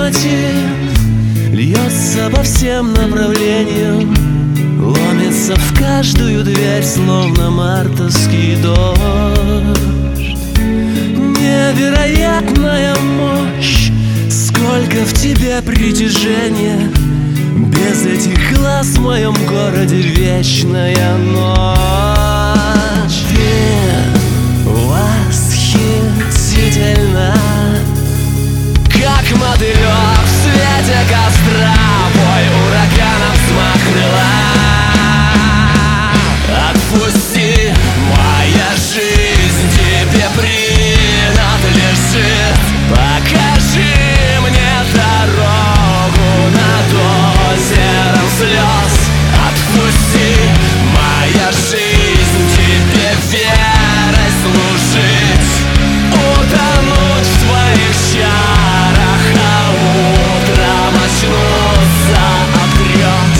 локомотив льется по всем направлениям, ломится в каждую дверь, словно мартовский дождь. Невероятная мощь, сколько в тебе притяжения. Без этих глаз в моем городе вечная ночь. Ты восхитительна, как мотылёк в свете костра, бой ураганом взмах крыла. Отпусти, моя жизнь тебе принадлежит. Покажи мне дорогу над озером слез. Отпусти, моя жизнь тебе верой служить. Утонуть в твоих чарах, а утром очнуться от грез.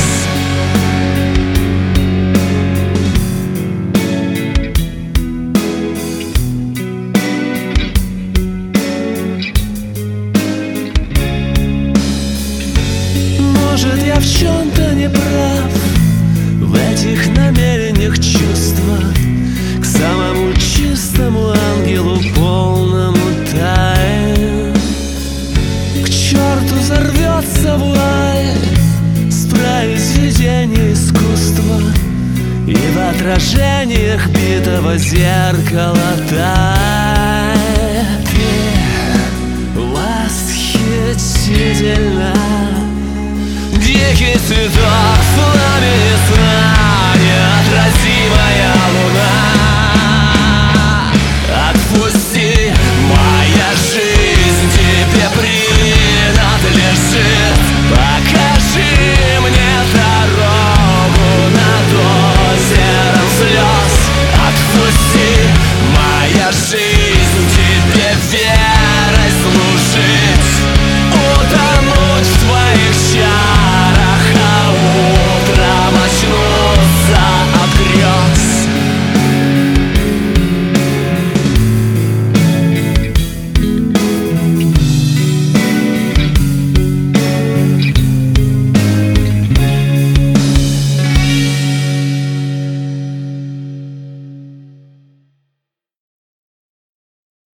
Может, я в чем-то не прав, в этих намерениях, чувствах, к самому чистому ангелу, полному тайн. К черту взорвется вуаль с произведения искусства, и в отражениях битого зеркала тает. Ты восхитительна, дикий цветок